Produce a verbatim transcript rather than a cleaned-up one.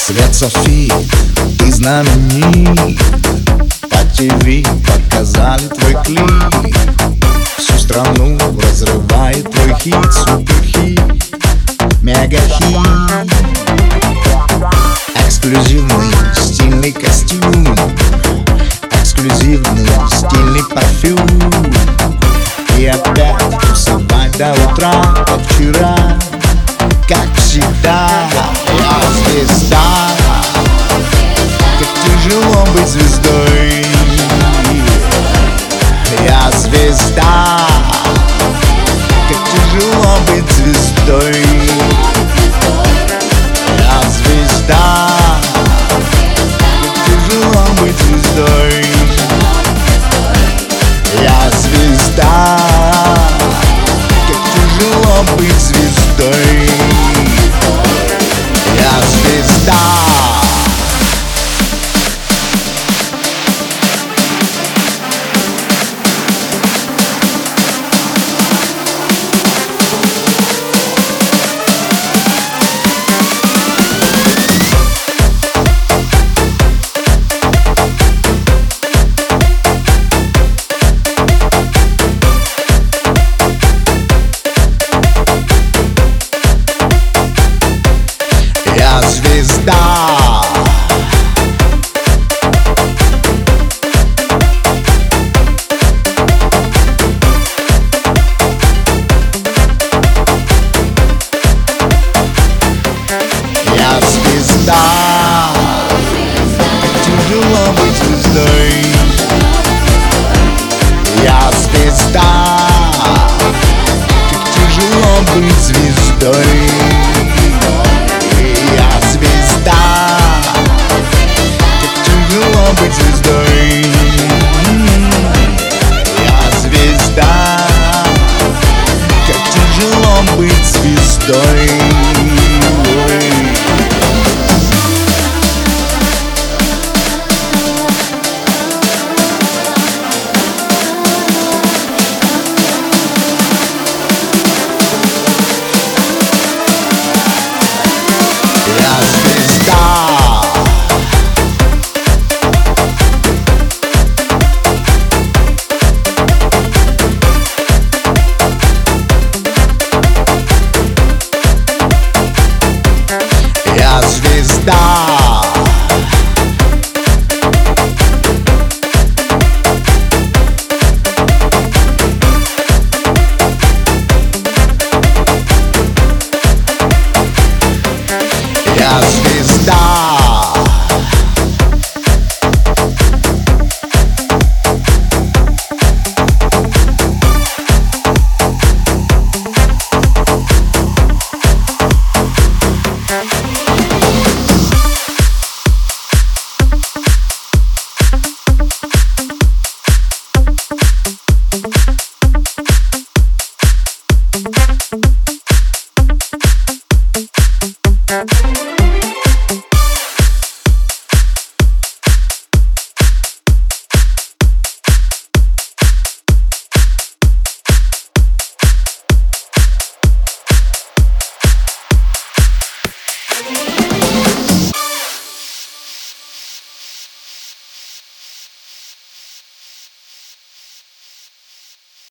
Свет Софи, ты знаменит. По ТВ показали твой клип. Всю страну разрывает твой хит, суперхит, мегахит. Эксклюзивный стильный костюм, эксклюзивный стильный парфюм. И опять тусовать до утра, как вчера, как всегда. Я звезда, как тяжело быть звездой. Я звезда, как тяжело быть звездой. Я звезда, как тяжело быть звездой. Я звезда, как тяжело быть звездой. Я звезда. Я звезда. Я звезда, как тяжело быть звездой. Я звезда, как тяжело быть звездой. Я звезда, как тяжело быть звездой. Я звезда, как тяжело быть звездой. Я звезда.